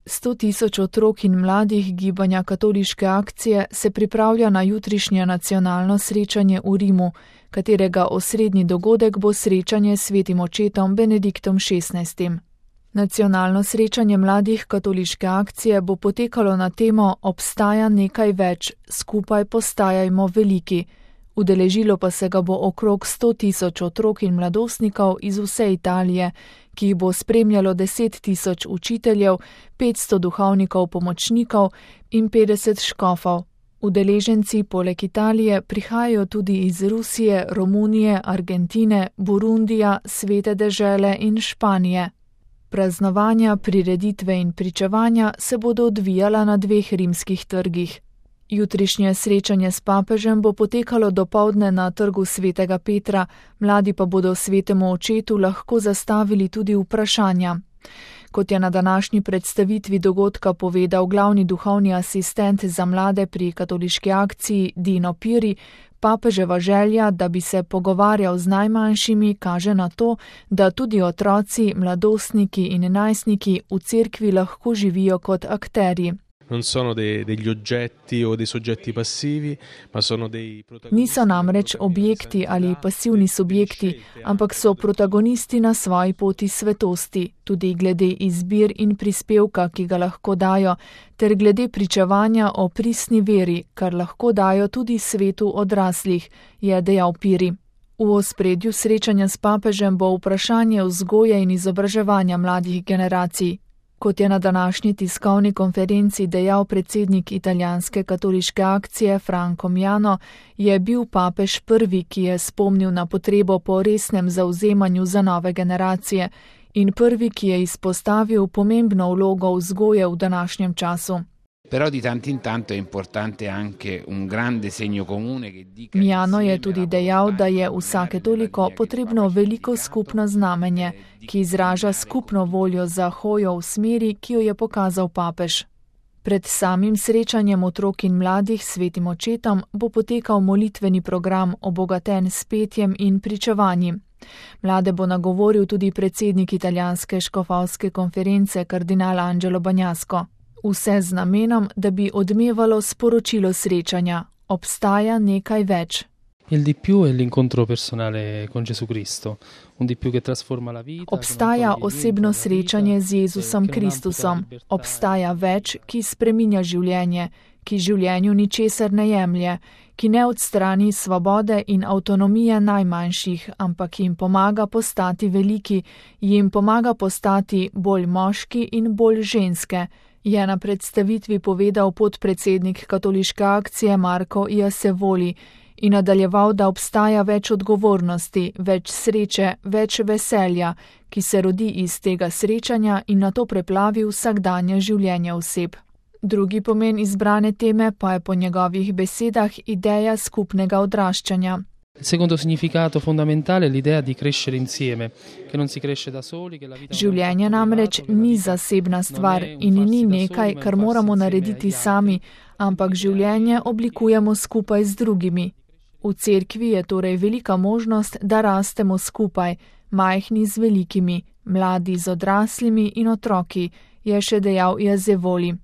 100 000 otrok in mladih gibanja Katoliške akcije se pripravlja na jutrišnje nacionalno srečanje v Rimu, katerega osrednji dogodek bo srečanje s svetim očetom Benediktom XVI. Nacionalno srečanje mladih Katoliške akcije bo potekalo na temo Obstaja nekaj več, skupaj postajajmo veliki. Udeležilo pa se ga bo okrog 100 000 otrok in mladostnikov iz vse Italije, ki jih bo spremljalo 10 000 učiteljev, 500 duhovnikov pomočnikov in 50 škofov. Udeleženci poleg Italije prihajajo tudi iz Rusije, Romunije, Argentine, Burundija, Svete dežele in Španije. Praznovanja, prireditve in pričevanja se bodo odvijala na 2 rimskih trgih. Jutrišnje srečanje s papežem bo potekalo dopoldne na trgu Svetega Petra, mladi pa bodo svetemu očetu lahko zastavili tudi vprašanja. Kot je na današnji predstavitvi dogodka povedal glavni duhovni asistent za mlade pri Katoliški akciji Dino Piri, papeževa želja, da bi se pogovarjal z najmanjšimi, kaže na to, da tudi otroci, mladostniki in najstniki v cerkvi lahko živijo kot akterji. Niso namreč objekti ali pasivni subjekti, ampak so protagonisti na svoji poti svetosti, tudi glede izbir in prispevka, ki ga lahko dajo, ter glede pričevanja o pristni veri, kar lahko dajo tudi svetu odraslih, je dejal Piri. V ospredju srečanja s papežem bo vprašanje vzgoje in izobraževanja mladih generacij. Kot je na današnji tiskovni konferenci dejal predsednik italijanske katoliške akcije Franco Miano, je bil papež prvi, ki je spomnil na potrebo po resnem zavzemanju za nove generacije in prvi, ki je izpostavil pomembno vlogo vzgoje v današnjem času. Miano je tudi dejal, da je vsake toliko potrebno veliko skupno znamenje, ki izraža skupno voljo za hojo v smeri, ki jo je pokazal papež. Pred samim srečanjem otrok in mladih s svetim očetom bo potekal molitveni program obogaten s petjem in pričevanji. Mlade bo nagovoril tudi predsednik italijanske škofovske konference kardinal Angelo Bagnasco. Vse z namenom, da bi odmevalo sporočilo srečanja. Obstaja nekaj več. Obstaja osebno srečanje z Jezusom Kristusom. Obstaja več, ki spreminja življenje, ki življenju ničesar ne jemlje, ki ne odstrani svobode in avtonomije najmanjših, ampak jim pomaga postati veliki, jim pomaga postati bolj moški in bolj ženske, je na predstavitvi povedal podpredsednik Katoliške akcije Marko Iasevoli in nadaljeval, da obstaja več odgovornosti, več sreče, več veselja, ki se rodi iz tega srečanja in nato preplavi vsakdanje življenje oseb. Drugi pomen izbrane teme pa je po njegovih besedah ideja skupnega odraščanja. Življenje namreč ni zasebna stvar in ni nekaj, kar moramo narediti sami, ampak življenje oblikujemo skupaj z drugimi. V cerkvi je torej velika možnost, da rastemo skupaj, majhni z velikimi, mladi z odraslimi in otroki, je še dejal Iasevoli.